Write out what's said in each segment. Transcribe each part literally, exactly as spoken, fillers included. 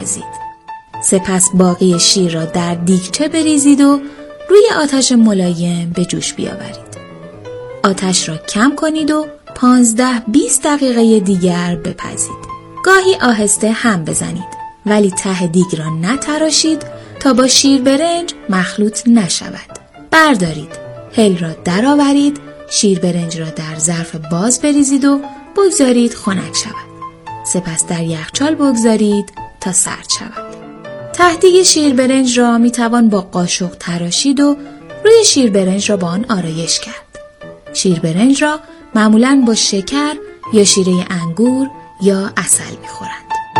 سپس باقی شیر را در دیگچه بریزید و روی آتش ملایم به جوش بیاورید. آتش را کم کنید و پانزده بیست دقیقه دیگر بپزید. گاهی آهسته هم بزنید ولی ته دیگ را نتراشید تا با شیر برنج مخلوط نشود. بردارید، هل را درآورید، شیر برنج را در ظرف باز بریزید و بگذارید خنک شود. سپس در یخچال بگذارید تا سرد شود. ته دیگ شیر برنج را می توان با قاشق تراشید و روی شیر برنج را با آن آرایش کرد. شیر برنج را معمولاً با شکر یا شیره انگور یا عسل می خورند.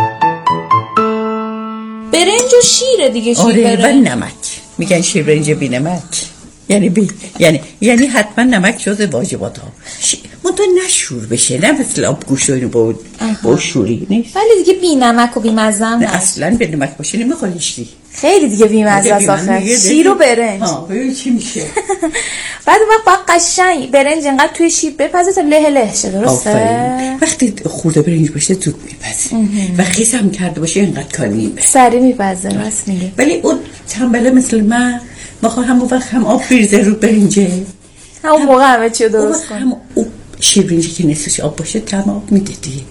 برنج و شیر دیگه. شیر آره برنج و نمک. میگن شیر برنج بی نمک. یعنی بی یعنی یعنی حتما نمک جزء واجبات ها. ش... منتها نشور بشه، نه مثل آب گوشت رو با با شوری نیست. ولی دیگه بی نمک و بی مزه هم نه اصلا بی نمک باشه نمیخوریش دی. خیلی دیگه بی مزه است آخه. شیر و برنج. ها ببین چی میشه. بعد وقت با قشنگ برنج انقدر توی شیر بپزه تا له له شه، درسته؟ آفرین. وقتی خورده برنج باشه زود میپزه و خیس هم کرده باشه اینقدر کار نمیبره. سری میپزه راست میگه. ولی اون تنبله مثل من میخوام همون وقت هم آب بریزه رو برنجه، همون هم موقع همه چی رو درست کنه. هم شیر برنجی که نصفش آب باشه تمام آب میده دیگه.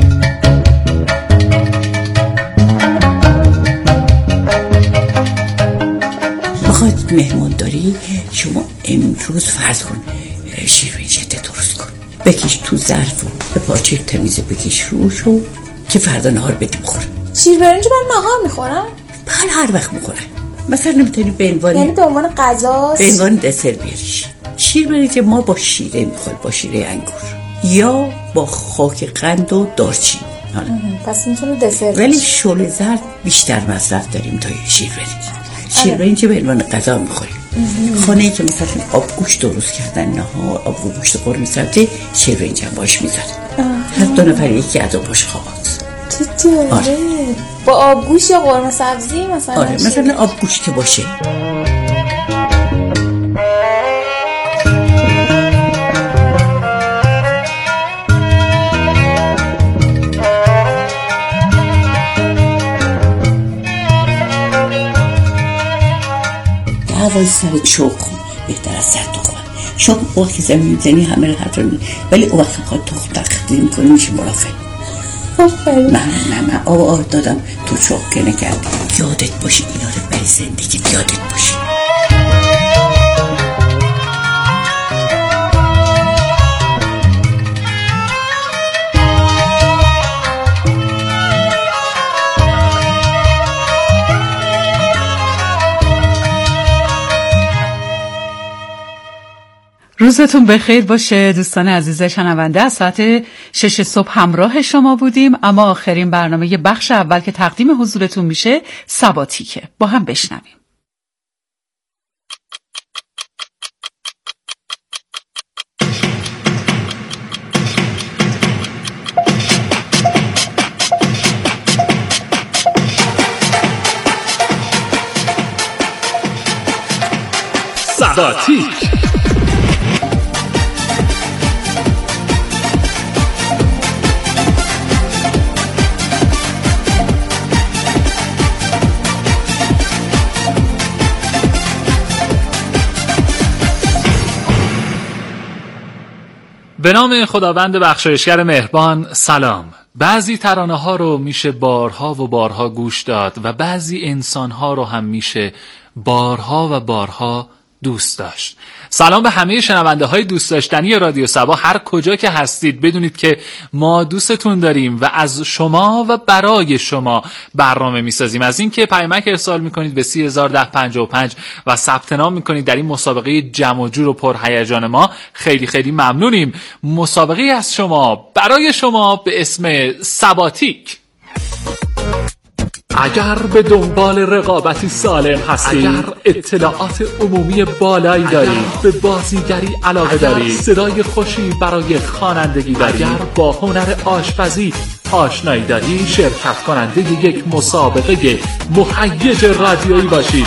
بخواد مهمون داری شما امروز فرض کن شیر برنجی درست کن، بکش تو ظرف و به پاچه تمیزه بکش روشو که فردا نهار بدیم بخور. شیر برنجی برای نهار میخورن؟ بله هر وقت میخورن. مثلا نمیتونی به عنوان یعنی به عنوان غذاست، به عنوان دسر بیاریش. شیر برنج ما با شیره میخوریم، با شیره انگور یا با خاک قند و دارچین. پس میتونه دسر. ولی شل زرد بیشتر مصرف داریم تا شیر برنج. شیر برنج به عنوان غذا میخوریم. خانه‌ای که مثلا آب گوشت درست کردن، نه آب گوشت قرمه سبزی، شیر برنج هم باش میذارن. هر دو نفر یکی از باش خوابات. آره. با آبگوشت یا قرمه سبزی مثلا. آره مثلا آبگوشت که باشه. دعوای سر شوق بهتر از سر تخمه. شوق وقتی زمین میزنی همه رو حد رو می ولی او وقتی خواهد تخم تقدیم کنی میشه مرافع. نه نه من آه آه دادم تو شوق که نکردی. یادت باشی اینا رو برای زندگی یادت باشی. روزتون بخیر باشه دوستان عزیز شنونده. از ساعت شش صبح همراه شما بودیم، اما آخرین برنامه بخش اول که تقدیم حضورتون میشه سباتیکه. با هم بشنویم. سباتیک به نام خداوند بخشایشگر مهربان. سلام. بعضی ترانه ها رو میشه بارها و بارها گوش داد و بعضی انسان ها رو هم میشه بارها و بارها دوست داشت. سلام به همه شنونده های دوست داشتنی رادیو سبا، هر کجا که هستید بدونید که ما دوستتون داریم و از شما و برای شما برنامه میسازیم. از این که پیامک ارسال میکنید به سی هزار و ده پنجاه و پنج و ثبت نام میکنید در این مسابقه جمع و جور و پرهیجان ما، خیلی خیلی ممنونیم. مسابقه از شما برای شما به اسم سباتیک. اگر به دنبال رقابتی سالم هستید، اگر اطلاعات عمومی بالایی دارید، به بازیگری علاقه دارید، صدای خوشی برای خوانندگی دارید، اگر با هنر آشپزی آشنایی دارید، شرکت کننده یک مسابقه مهیج رادیویی باشید.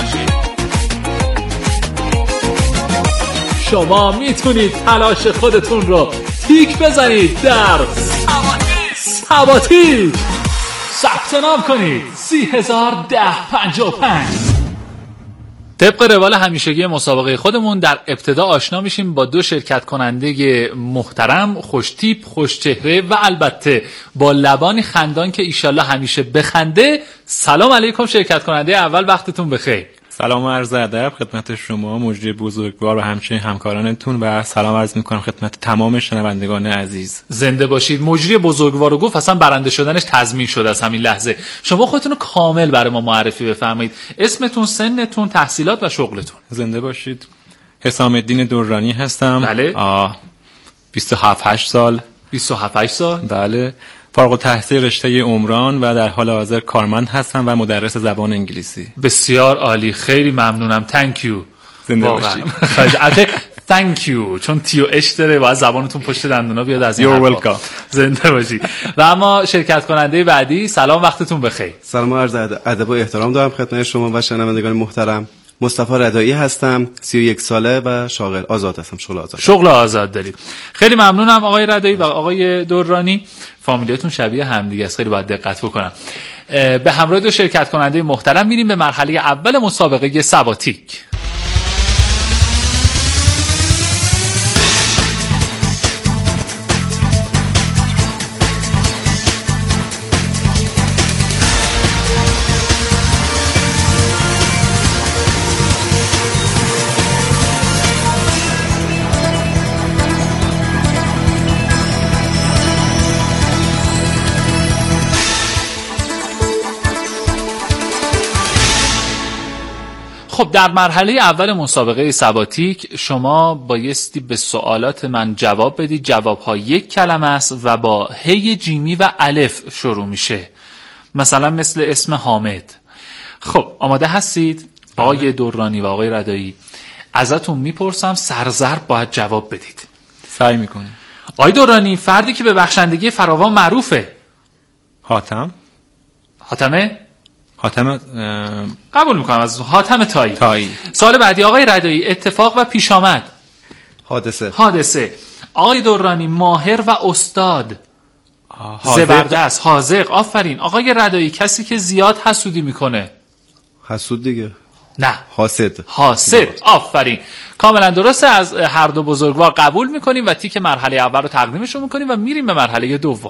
شما میتونید تلاش خودتون رو تیک بزنید در سباتیک. ثبت نام کنید سی هزار ده پنجاه و پنج. طبق روال همیشگی مسابقه خودمون در ابتدا آشنا میشیم با دو شرکت کننده محترم، خوش تیپ، خوش چهره و البته با لبانی خندان که ایشالله همیشه بخنده. سلام علیکم شرکت کننده اول، وقتتون بخیر. سلام و عرض ادب خدمت شما مجری بزرگوار و همچنین همکارانتون و سلام عرض میکنم خدمت تمام شنوندگان عزیز. زنده باشید. مجری بزرگوار رو گفت، اصلا برنده شدنش تضمین شده از همین لحظه. شما خودتون رو کامل برای ما معرفی بفرمایید، اسمتون، سنتون، تحصیلات و شغلتون. زنده باشید. حسام الدین درانی هستم. بله. آه بیست و هفت هشت سال. بیست و هفت هشت سال. بله. فارغ التحصیل رشته عمران و در حال حاضر کارمند هستم و مدرس زبان انگلیسی. بسیار عالی، خیلی ممنونم. تانک یو. زنده باشید. البته تانک یو چون تی و اچ داره، باید زبانتون پشت دندونا بیاد از این حرفا. زنده باشید. و اما شرکت کننده بعدی، سلام، وقتتون بخیر. سلام و عرض ادب و احترام دارم خدمت شما و شنوندگان محترم. مصطفی ردایی هستم، سی و یک ساله و شاغل، آزاد هستم، شغل آزاد. شغل آزاد دارید. خیلی ممنونم آقای ردایی و آقای درانی. فامیلیتون شبیه همدیگه است، خیلی باید دقت بکنم. به همراه دو شرکت کننده محترم میریم به مرحله اول مسابقه سباتیک. خب در مرحله اول مسابقه سباتیک شما بایستی به سوالات من جواب بدید. جوابها یک کلمه است و با هی، جیمی و الف شروع میشه، مثلا مثل اسم حامد. خب آماده هستید؟ آقای درانی و آقای ردایی ازتون میپرسم، سرزرب باید جواب بدید. سعی میکنیم. آقای درانی، فردی که به بخشندگی فراوان معروفه. حاتم. حاتمه؟ حاتم قبول میکنم از حاتم تایی. تایی. سوال بعدی آقای ردایی، اتفاق و پیش آمد. حادثه. حادثه. آقای درانی، ماهر و استاد. زبردست. حاذق. آفرین. آقای ردایی، کسی که زیاد حسودی میکنه. حسود دیگه. نه، حاسد. حاسد. آفرین، کاملا درسته. از هر دو بزرگوار قبول میکنیم و تیک مرحله اول رو تقدیمشون میکنیم و میریم به مرحله دوم.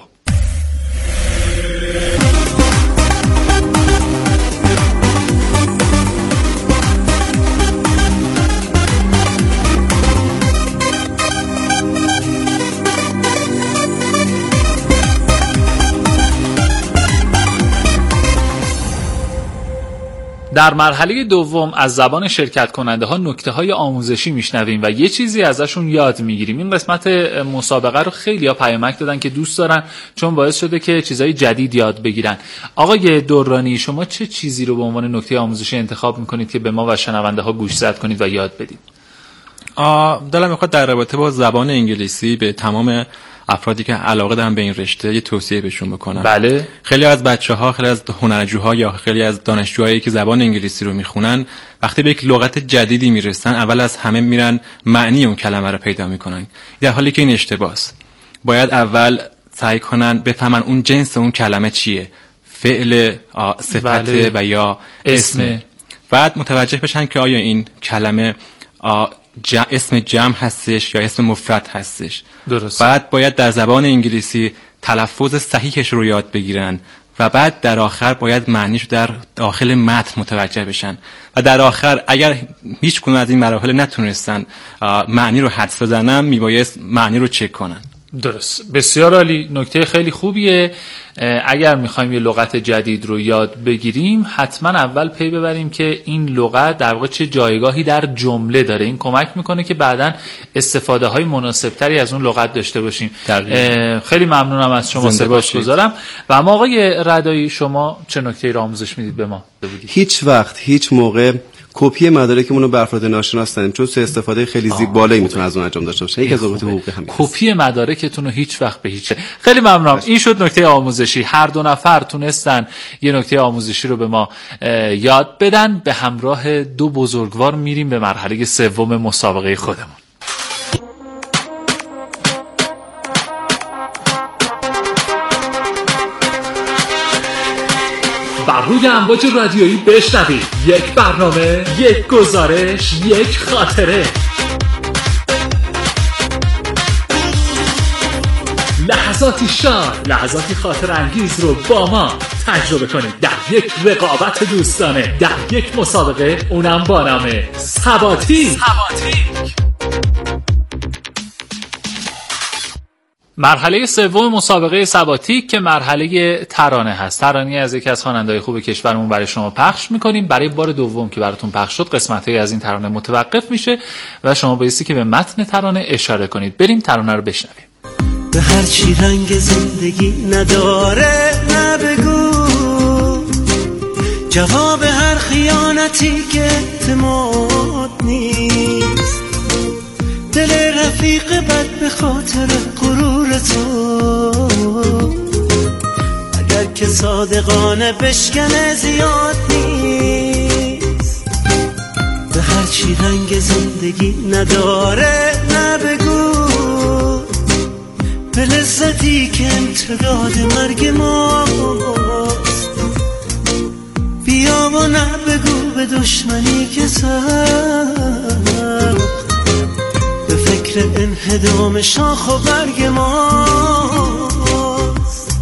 در مرحله دوم از زبان شرکت کننده ها نکته های آموزشی میشنویم و یه چیزی ازشون یاد میگیریم. این قسمت مسابقه رو خیلی ها پیامک دادن که دوست دارن، چون باعث شده که چیزای جدید یاد بگیرن. آقای درانی، شما چه چیزی رو به عنوان نکته آموزشی انتخاب میکنید که به ما و شنونده ها گوشزد کنید و یاد بدید؟ دلم میخواد در رابطه با زبان انگلیسی به تمام افرادی که علاقه دارن به این رشته یه توصیه بهشون بکنم. بله. خیلی از بچه‌ها، خیلی از هنرجوها یا خیلی از دانشجوهایی که زبان انگلیسی رو میخونن، وقتی به یک لغت جدیدی میرسن اول از همه میرن معنی اون کلمه رو پیدا میکنن، در حالی که این اشتباهه. باید اول سعی کنن بفهمن اون جنس اون کلمه چیه، فعل، صفت بله. و یا اسم. اسم. بعد متوجه بشن که آیا این کلمه جا اسم جمع هستش یا اسم مفرد هستش. درست. بعد باید در زبان انگلیسی تلفظ صحیحش رو یاد بگیرن و بعد در آخر باید معنیش در داخل متن متوجه بشن و در آخر اگر هیچ کدوم از این مراحل نتونستن معنی رو حدس بزنن، میبایست معنی رو چک کنن. درست، بسیار عالی، نکته خیلی خوبیه. اگر میخوایم یه لغت جدید رو یاد بگیریم حتما اول پی ببریم که این لغت در واقع چه جایگاهی در جمله داره. این کمک میکنه که بعداً استفاده های مناسب تری از اون لغت داشته باشیم. خیلی ممنونم از شما، سپاسگزارم. و اما آقای ردایی، شما چه نکته‌ای رو آموزش میدید به ما؟ هیچ وقت هیچ موقع کپی مدارکمون رو بر افراد ناشناس ندیم، چون سه استفاده خیلی زیاد بالایی میتونه از اون انجام داشته باشه. یکی از ضوابط حقوقی همین. کپی مدارکتون رو هیچ وقت به هیچ. خیلی ممنونم. این شد نکته آموزشی. هر دو نفر تونستن یه نکته آموزشی رو به ما یاد بدن. به همراه دو بزرگوار میریم به مرحله سوم مسابقه خودمون. بر روی امواج رادیویی بشنوید. یک برنامه، یک گزارش، یک خاطره. لحظاتی شاد، لحظاتی خاطر انگیز رو با ما تجربه کنید در یک رقابت دوستانه، در یک مسابقه، اونم با نام سباتیک. مرحله سوم مسابقه سباتیک که مرحله ترانه هست. ترانه‌ای از یکی از خواننده‌های خوب کشورمون برای شما پخش می‌کنیم. برای بار دوم که براتون پخش شد قسمت‌هایی از این ترانه متوقف میشه و شما بایستی که به متن ترانه اشاره کنید. بریم ترانه رو بشنویم. به هر چی رنگ زندگی نداره نبگو، جواب هر خیانتی که اعتماد نیست، دل رفیق بد به خاطر غرور تو، اگر که صادقانه بشکنه زیاد نیست. به هر چی رنگ زندگی نداره نبگو، به لذتی که امتداد مرگ ماست، بیا و نبگو به دشمنی که سر به فکر انهدام شاخ و برگ ماست.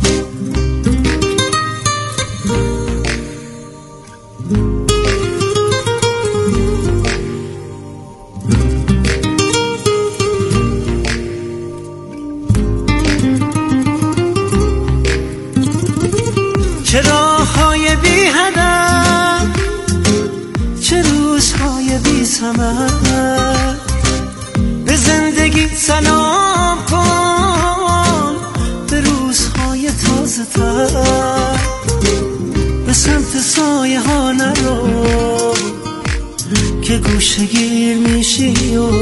چه راه‌های بی هدف، چه روزهای بی ثمر، به زندگی سلام کن، به روزهای تازه تر، به سمت سایه ها نرو که گوشه گیر میشی و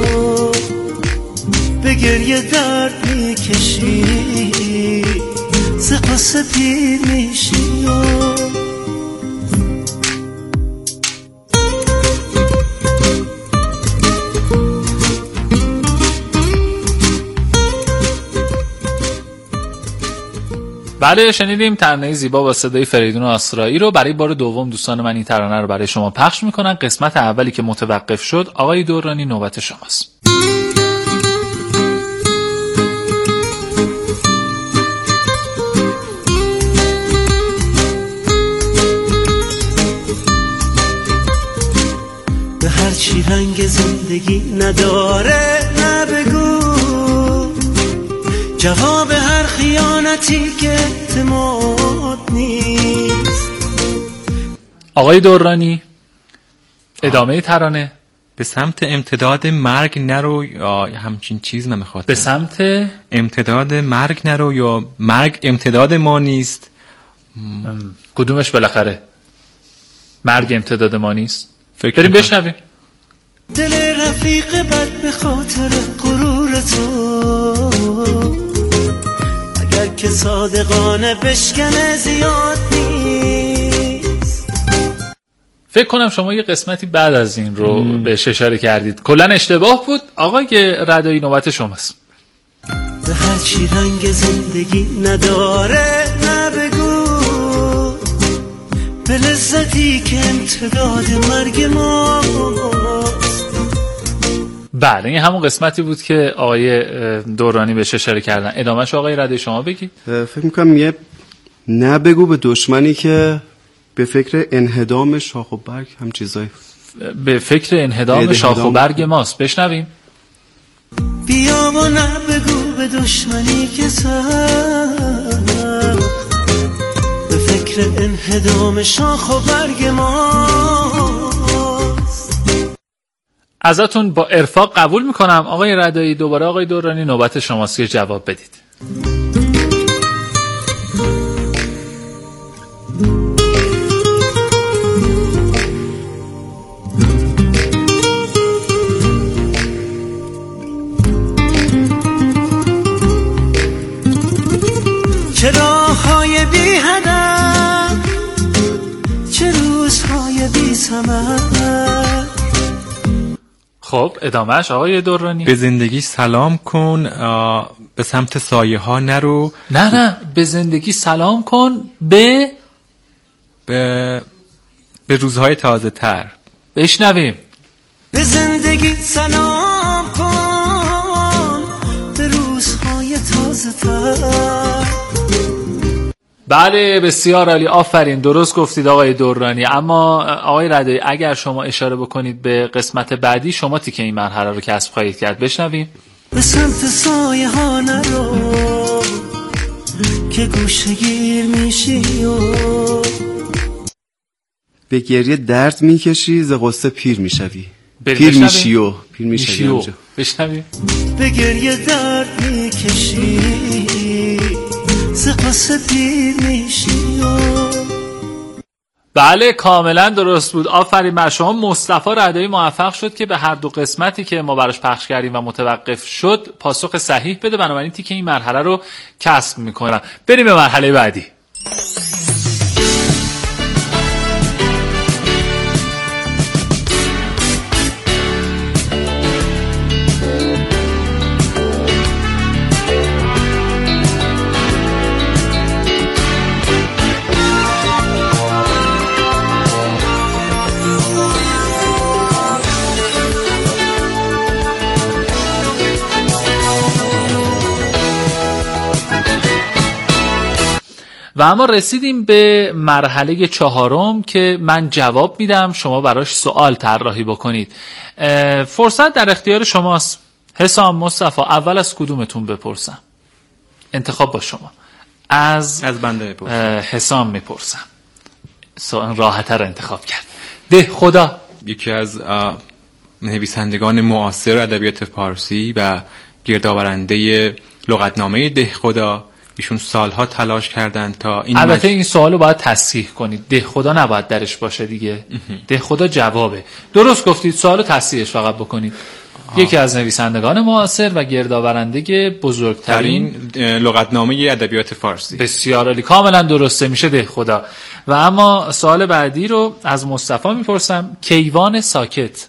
به گریه درد میکشی، ز قصه پیر میشی و بله، شنیدیم ترانه زیبا با صدای فریدون آسرایی رو. برای بار دوم دوستان من این ترانه رو برای شما پخش میکنن. قسمت اولی که متوقف شد، آقای دورانی نوبت شماست. به هر چی رنگ زندگی نداره نبگو، جواب هر خیانتی که اعتماد نیست. آقای دورانی ادامه ترانه. به سمت امتداد مرگ نرو یا همچین چیز من میخواد. به سمت امتداد مرگ نرو یا مرگ امتداد ما نیست. کدومش بالاخره؟ مرگ امتداد ما نیست. بریم بشنویم. دل رفیق بد به خاطر غرور تو، اگر که صادقانه بشکنه زیاد نیست. فکر کنم شما یه قسمتی بعد از این رو بهش اشاره کردید. کلن اشتباه بود. آقای ردایی نوبت شماست. به هر چی رنگ زندگی نداره نبگو، به لذتی که امتداد مرگ ماست. بله، این همون قسمتی بود که آقای دورانی بهش اشاره کردن. ادامهش آقای ردایی شما بگید. فکر میکنم یه نبگو به دشمنی که به فکر انهدام شاخ و برگ هم چیزایی. به فکر انهدام شاخ و برگ ماست. بشنویم. بیا و نبگو به دشمنی که سر به فکر انهدام شاخ و برگ ماست. ازتون با ارفاق قبول میکنم. آقای ردایی دوباره آقای دورانی نوبت شماست که جواب بدید. چه راه‌های بی هدف، چه روزهای بی ثمر. خب ادامهش آقای دورانی. به زندگی سلام کن، به سمت سایه ها نرو. نه نه به زندگی سلام کن، به به به روزهای تازه تر. بشنویم. به زندگی سلام کن، به روزهای تازه تر. بله بسیار عالی، آفرین، درست گفتید آقای دورانی. اما آقای رضایی اگر شما اشاره بکنید به قسمت بعدی، شما تیکه این مرحله رو کسب خواهید کرد. بشنویم. به سمت سایه ها نرو که گوشه گیر میشی و به گریه درد میکشی ز قصه پیر میشوی. پیر میشی و پیر میشوی اونجا. بشنویم. به گریه درد میکشی ز قصه پیر میشی و. بله کاملا درست بود، آفرین بر شما. مصطفی رضایی موفق شد که به هر دو قسمتی که ما براش پخش کردیم و متوقف شد پاسخ صحیح بده، بنابراین تیکه این مرحله رو کسب میکنم. بریم به مرحله بعدی. و اما رسیدیم به مرحله چهارم که من جواب میدم، شما براش سوال طراحی بکنید. فرصت در اختیار شماست. حسام، مصطفی، اول از کدومتون بپرسم؟ انتخاب با شما. از از بنده بپرسم. حسام میپرسم. راحت‌تر انتخاب کرد. ده خدا یکی از نویسندگان معاصر ادبیات فارسی و گردآورنده لغتنامه ده خدا، ایشون سالها تلاش کردن تا این البته مج... این سوالو باید تصحیح کنید. ده خدا نباید درش باشه دیگه. ده خدا جوابه. درست گفتید، سوالو تصحیحش فقط بکنید. آه. یکی از نویسندگان معاصر و گردآورنده بزرگترین لغتنامه ادبیات فارسی. بسیار عالی، کاملا درسته، میشه ده خدا. و اما سوال بعدی رو از مصطفی میپرسم. کیوان ساکت.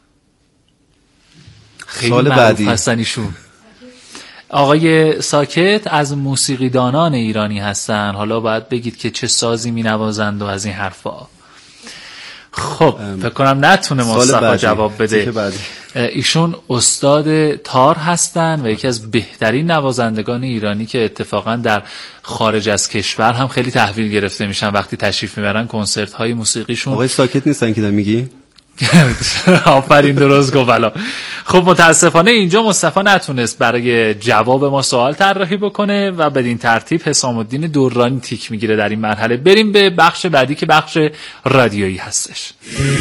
سوال بعدی هستن ایشون. آقای ساکت از موسیقیدانان ایرانی هستن. حالا باید بگید که چه سازی می نوازند و از این حرفا. خب فکر کنم نتونه مصطفی جواب بده. ایشون استاد تار هستن و یکی از بهترین نوازندگان ایرانی که اتفاقا در خارج از کشور هم خیلی تحویل گرفته میشن وقتی تشریف میبرن کنسرت های موسیقیشون. آقای ساکت نیستن که دارم میگی؟ آفرین، درست گفت. بلا. خب متاسفانه اینجا مصطفی نتونست برای جواب ما سوال طراحی بکنه و بدین ترتیب حسام الدین دورانی تیک میگیره در این مرحله. بریم به بخش بعدی که بخش رادیویی هستش.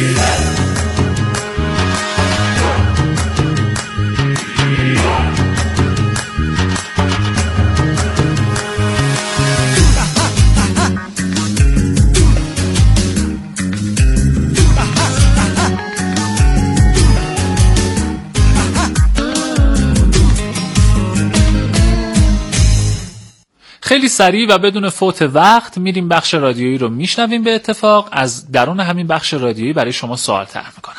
خیلی سریع و بدون فوت وقت میریم بخش رادیویی رو میشنویم. به اتفاق از درون همین بخش رادیویی برای شما سوال طرح میکنم.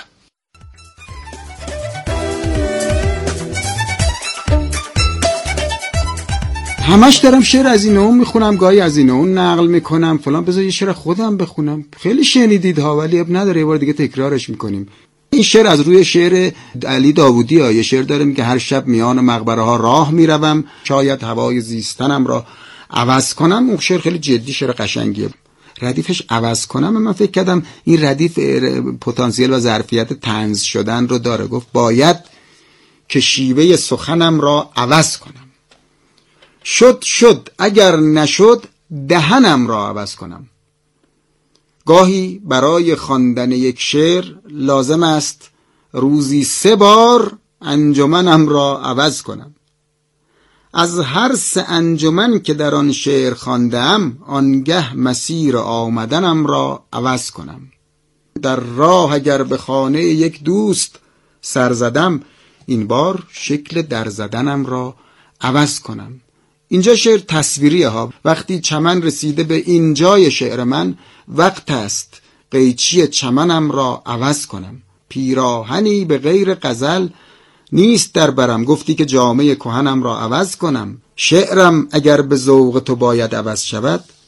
همش دارم شعر از این اون میخونم، گاهی از این اون نقل میکنم فلان، بذار یه شعر خودم بخونم. خیلی شنیدید ها، ولی اب نداره، یه بار دیگه تکرارش میکنیم. این شعر از روی شعر علی داوودی ها. یه شعر داره میگه هر شب میان مقبره ها راه میروم، شاید هوای زیستنم را عوض کنم. اون شعر خیلی جدی، شعر قشنگیه. ردیفش عوض کنم، من فکر کردم این ردیف پتانسیل و ظرفیت طنز شدن رو داره. گفت باید که شیوه سخنم را عوض کنم. شد شد اگر نشد دهنم را عوض کنم. گاهی برای خواندن یک شعر لازم است روزی سه بار انجمنم را عوض کنم. از هر سه انجمن که در آن شعر خواندم، آنگه مسیر آمدنم را عوض کنم. در راه اگر به خانه یک دوست سر زدم، این بار شکل در زدنم را عوض کنم. اینجا شعر تصویریه ها. وقتی چمن رسیده به اینجای شعر من، وقت است قیچی چمنم را عوض کنم. پیراهنی به غیر غزل نیست در برم، گفتی که جامه کهنم را عوض کنم. شعرم اگر به ذوق تو باید عوض شود،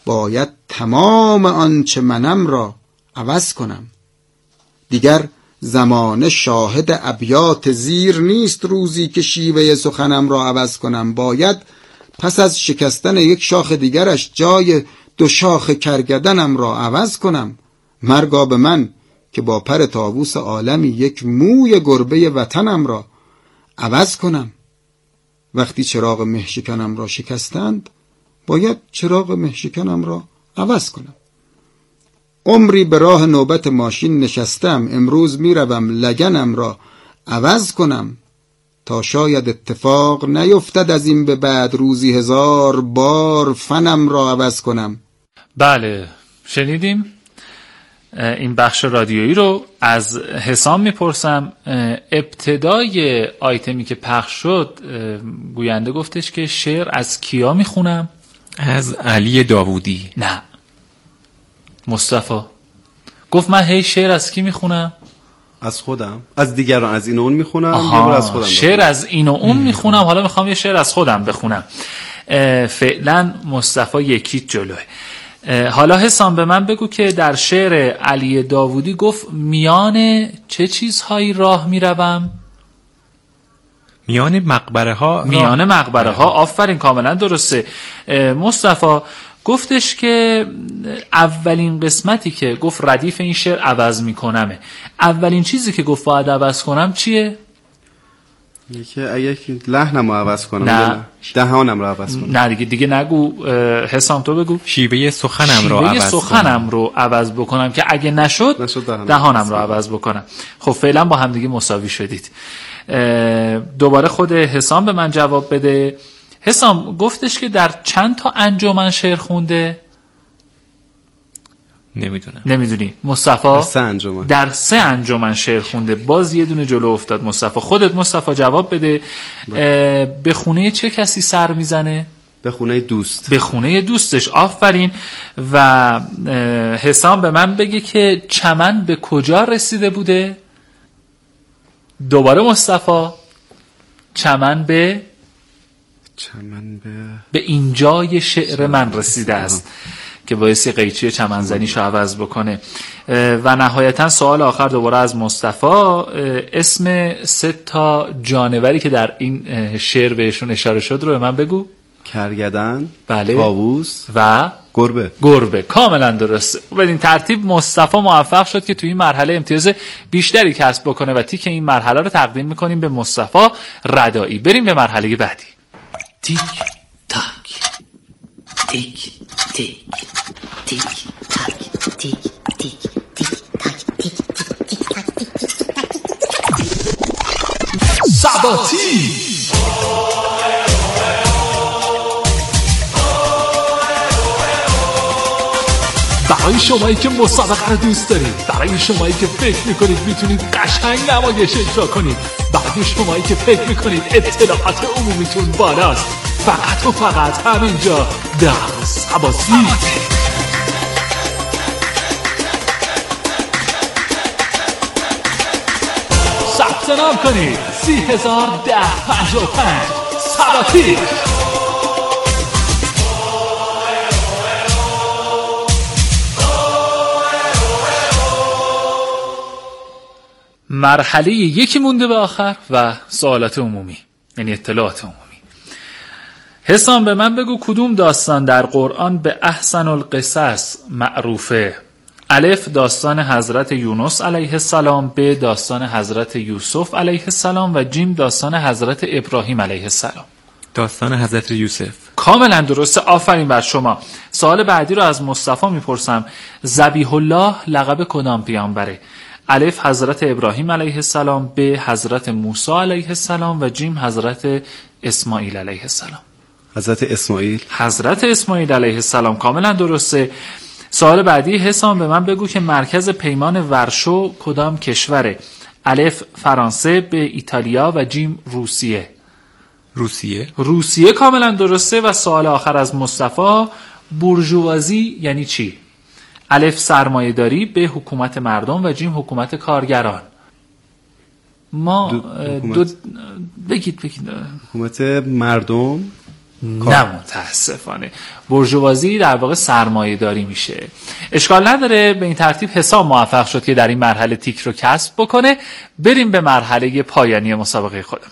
باید تمام آنچه منم را عوض کنم. دیگر زمانه شاهد ابیات زیر نیست، روزی که شیوه سخنم را عوض کنم. باید پس از شکستن یک شاخ دیگرش جای دو شاخ کرگدنم را عوض کنم. مرگا به من که با پر طاووس عالمی یک موی گربه وطنم را عوض کنم. وقتی چراغ مهشکنم را شکستند، باید چراغ مهشکنم را عوض کنم. عمری به راه نوبت ماشین نشستم، امروز میروم لگنم را عوض کنم. تا شاید اتفاق نیفتد از این به بعد، روزی هزار بار فنم را عوض کنم. بله، شنیدیم این بخش رادیویی رو. از حسام میپرسم، ابتدای آیتمی که پخش شد گوینده گفتش که شعر از کیا میخونم؟ از علی داوودی. نه، مصطفی گفت من هی شعر از کی میخونم؟ از خودم، از دیگران، از این و اون میخونم. یه بار از خودم شعر بخونم. از این و اون میخونم، حالا میخوام یه شعر از خودم بخونم. فعلا مصطفی یکی جلوه. حالا حسام به من بگو که در شعر علی داوودی گفت میان چه چیزهایی راه میروم؟ میان مقبره ها. میان مقبره ها. آفرین، کاملا درسته. مصطفی گفتش که اولین قسمتی که گفت ردیف این شعر عوض میکنمه. اولین چیزی که گفت باید عوض کنم چیه؟ یکی اگه لحنم رو عوض کنم، نه دهانم رو عوض کنم. نه دیگه دیگه نگو. حسام تو بگو. شیوه سخنم رو عوض شیوه سخنم رو عوض بکنم که اگه نشد, نشد دهانم, دهانم رو عوض بکنم. خب فعلا با هم دیگه مساوی شدید. دوباره خود حسام به من جواب بده. حسام گفتش که در چند تا انجمن شعر خونده؟ نمیدونم. نمیدونی؟ مصطفی در سه انجمن در سه انجمن شعر خونده. باز یه دونه جلو افتاد مصطفی. خودت مصطفی جواب بده. به خونه چه کسی سر میزنه؟ به خونه دوست. به خونه دوستش. آفرین. و حسام به من بگه که چمن به کجا رسیده بوده؟ دوباره مصطفی چمن به چمن به به اینجای شعر من رسیده است که باعث قیچی چمنزنیشو عوض بکنه. و نهایتا سوال آخر دوباره از مصطفی، اسم سه تا جانوری که در این شعر بهشون اشاره شد رو به من بگو. کرگدن، بله، طاووس و گربه. گربه. کاملا درسته. بدین ترتیب مصطفی موفق شد که توی این مرحله امتیاز بیشتری کسب بکنه و تیک این مرحله رو تقدیم میکنیم به مصطفی رضایی. بریم به مرحله بعدی. تیک تاک تیک تیک تیک تاک تیک تیک تیک تاک تیک تیک تاک ثباتی. برای شمایی که مسابقه رو دوست دارید، برای شمایی که فکر میکنید میتونید قشنگ نمایش اجرا کنید، برای شمایی که فکر میکنید اطلاعات عمومیتون بالاست، فقط و فقط همینجا در ثباتی. ثبت نام کنید سی هزار ده پنجاه و پنج ثباتی. مرحله یکی مونده به آخر و سوالات عمومی، یعنی اطلاعات عمومی. حسام به من بگو کدوم داستان در قرآن به احسن القصص معروفه؟ الف داستان حضرت یونس علیه السلام، ب داستان حضرت یوسف علیه السلام و جیم داستان حضرت ابراهیم علیه السلام. داستان حضرت یوسف. کاملا درسته. آفرین بر شما. سوال بعدی رو از مصطفی میپرسم. ذبیح الله لقب کدام پیامبره؟ الف حضرت ابراهیم علیه السلام، ب حضرت موسی علیه السلام و جیم حضرت اسماعیل علیه السلام. حضرت اسماعیل. حضرت اسماعیل علیه السلام. کاملا درسته. سوال بعدی حسام به من بگو که مرکز پیمان ورشو کدام کشوره؟ الف فرانسه، ب ایتالیا و جیم روسیه. روسیه. روسیه کاملا درسته. و سوال آخر از مصطفی، بورژوازی یعنی چی؟ الف سرمایه داری، به حکومت مردم و جیم حکومت کارگران. ما دو, دو... بگید بگید. حکومت مردم. نه متاسفانه. بورژوازی در واقع سرمایه داری میشه. اشکال نداره. به این ترتیب حسام موفق شد که در این مرحله تیک رو کسب بکنه. بریم به مرحله پایانی مسابقه خودمون.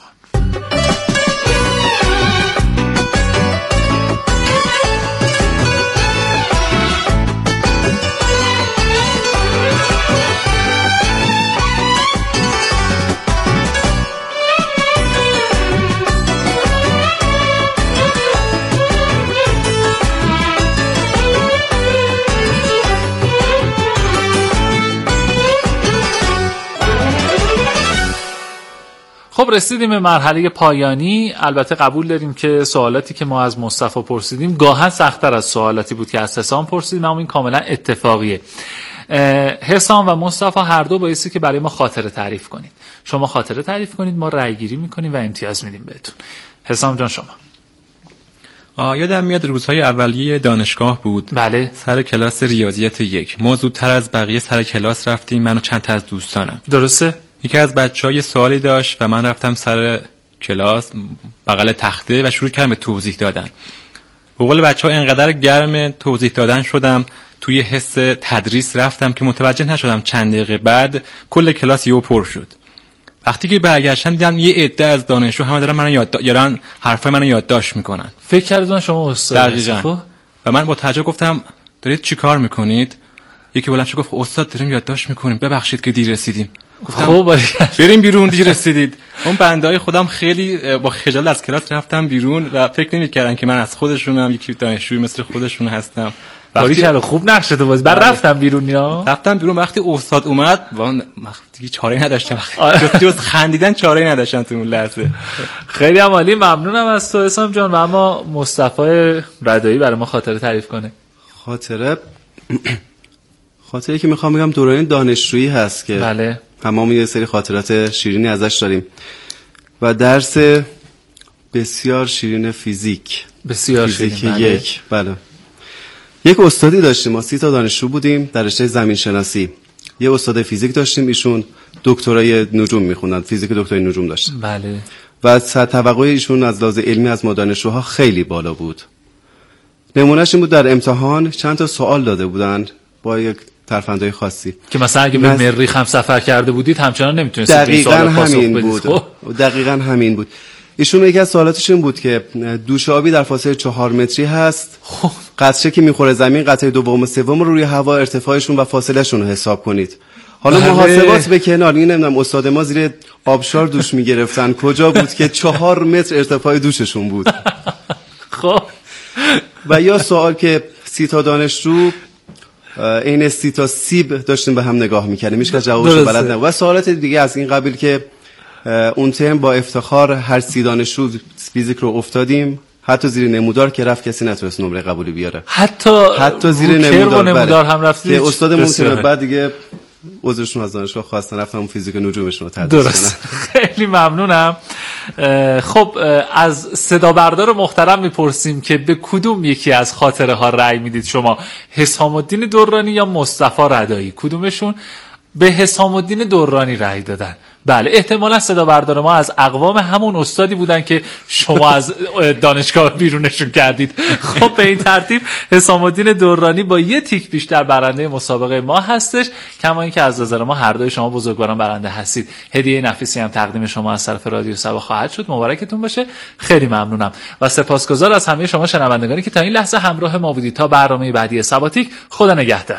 خب رسیدیم به مرحله پایانی. البته قبول داریم که سوالاتی که ما از مصطفی پرسیدیم گاهن سخت‌تر از سوالاتی بود که از حسام پرسیدیم، اما این کاملا اتفاقیه. حسام و مصطفی هر دو بایستی که برای ما خاطره تعریف کنید. شما خاطره تعریف کنید، ما رأی گیری می‌کنیم و امتیاز میدیم بهتون. حسام جان شما. آه یادم میاد روزهای اولیه دانشگاه بود. بله. سر کلاس ریاضیات یک. ما زودتر از بقیه سر کلاس رفتیم، من و چند تا از دوستانم. درسته؟ یکی از بچه‌ها یه سوالی داشت و من رفتم سر کلاس بغل تخته و شروع کردم به توضیح دادن. به قول بچه‌ها انقدر گرم توضیح دادن شدم، توی حس تدریس رفتم که متوجه نشدم چند دقیقه بعد کل کلاس یهو پر شد. وقتی که برگشتم دیدم یه عده از دانشجو همه دارن منو یاد دارن حرفای منو یادداشت میکنن. فکر کردن شما استاد. دقیقاً. و من با تعجب گفتم دارید چیکار میکنید؟ یکی بلند شد گفت استاد داریم یادداشت میکنیم، ببخشید که دیر رسیدیم. گفتم خب بریم بیرون، دیر رسیدید. اون بندهای خودم خیلی با خجالت از کلاس رفتم بیرون و فکر نمی‌کردن که من از خودشونم، یکی دانشجوی مثل خودشون هستم. وقتی چرا خوب نقشه تو باز بعد رفتم بیرون. یا رفتم بیرون وقتی استاد اومد وان دیگه چاره‌ای نداشتم، جز خندیدن چاره‌ای نداشتم تو اون لحظه. خیلی عالی، ممنونم از تو حسام جان. و اما مصطفی ردایی برای ما خاطره تعریف کنه. خاطره خاطره که میخوام بگم دوران دانشجویی هست که بله تمام یه سری خاطرات شیرینی ازش داریم و درس بسیار شیرین فیزیک بسیار فیزیک شیرین. یک بله. بله یک استادی داشتیم، ما سی تا دانشجو بودیم در رشته زمین شناسی. یه استاد فیزیک داشتیم، ایشون دکترای نجوم میخوندن، فیزیک دکترای نجوم داشتن. بله. و توقع ایشون از لحاظ علمی از ما دانشجوها خیلی بالا بود. نمونهش این بود در امتحان چند تا سوال داده بودن با یک ترفندهای خاصی که مثلا اگه به نز... مریخ هم سفر کرده بودید همچنان نمیتونستید دقیقاً همین بود. دقیقاً همین بود. ایشون یکی از سوالاتشون بود که دوش آبی در فاصله چهار متری هست، قطره که میخوره زمین قطره دوم و سوم رو روی هوا ارتفاعشون و فاصله شون رو حساب کنید. حالا بله. محاسبات به کنار، این نمیدونم استاد ما زیر آبشار دوش میگرفتن کجا بود که چهار متر ارتفاع دوششون بود. خب و یا سوال که سی تا دانشجو این سی تا سیب داشتیم به هم نگاه میکردیم، هیچ کس جوابشو بلد نبود. و سوالات دیگه از این قبیل که اون ترم با افتخار هر سی دانشجو فیزیک رو افتادیم، حتی زیر نمودار که رفت کسی نتونست نمره قبولی بیاره. حتی حتی زیر نمودار, نمودار هم رفتید که استادمون که بعد دیگه عذرشون از دانشگاه خواستن رفتن اون فیزیک نجومشون رو تدریس کنن. خیلی ممنونم. خب از صدا بردار محترم میپرسیم که به کدوم یکی از خاطره ها رأی میدید شما؟ حسام الدین دورانی یا مصطفی ردایی؟ کدومشون؟ به حسام الدین دورانی رأی دادن. بله احتمالا صدا بردار ما از اقوام همون استادی بودن که شما از دانشگاه بیرونشون کردید. خب به این ترتیب حسام الدین دورانی با یه تیک بیشتر برنده مسابقه ما هستش، کما اینکه از نظر ما هر دوی شما بزرگواران برنده هستید. هدیه نفیسی هم تقدیم شما از طرف رادیو سبا خواهد شد. مبارکتون باشه. خیلی ممنونم و سپاسگزار از همه شما شنوندگانی که تا این لحظه همراه ما بودید. تا برنامه بعدی سباتیک، خدا نگهدار.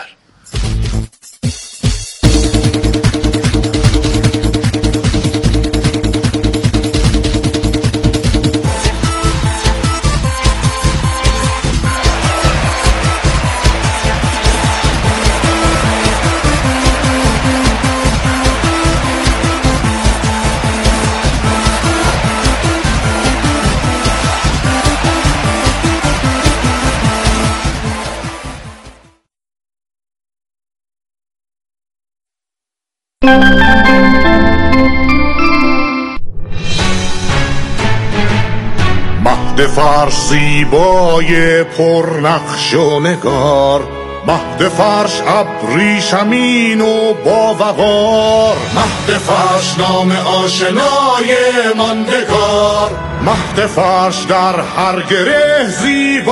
مهد فرزیبای پرنقش و نگار، مهد فرش ابریشمین و با وقار، مهد فرش نام آشنای ماندگار، مهد فرش در هر گره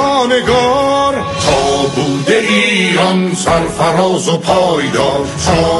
زیبانگار، تا بوده ایران سرفراز و پایدار.